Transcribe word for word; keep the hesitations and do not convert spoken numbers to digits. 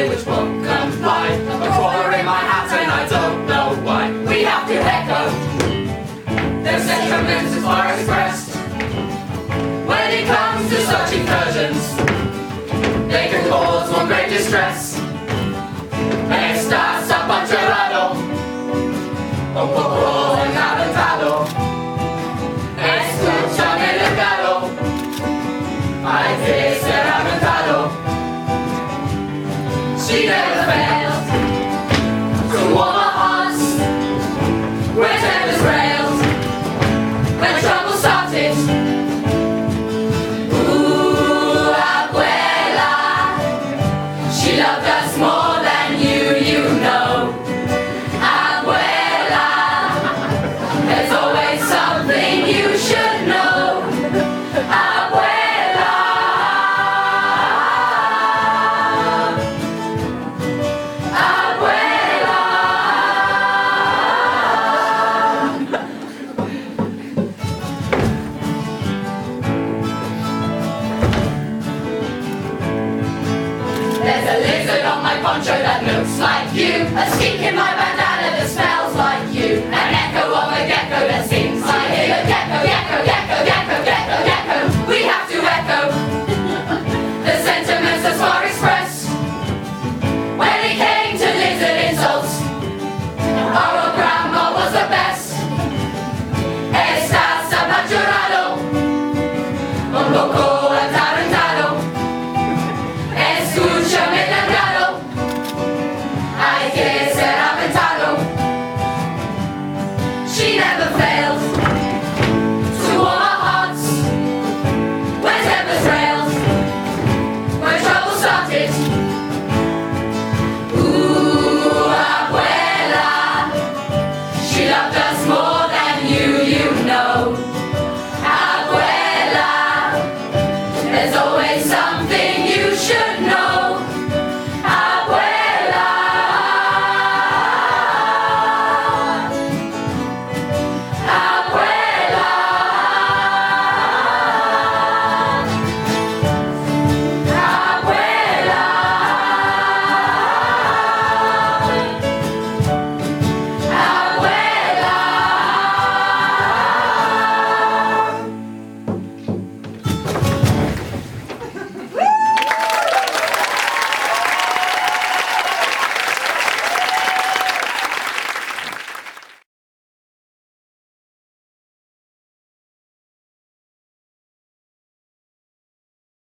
idea which won't comply. A crawler in my hat and I don't know why. We have to echo their sentiments as far expressed. When it comes to such incursions, they can cause one great distress. Estás apasionado, un poco encantado. Escúchame delgado, hay que ser aventado. She never fails to warm our hearts where tempest rails. When trouble started, ooh, abuela, she loved us more than you, you know. Abuela, there's always something you should know. Abuela, abuela. There's a lizard on my poncho that looks like you, a skink in my bandana that smells like you, an echo of a gecko that sings. I hear a gecko, gecko, gecko, gecko, gecko, gecko. We have to echo the sentiments as far expressed. When it came to lizard insults, our old grandma was the best. Estás apasionado, un poco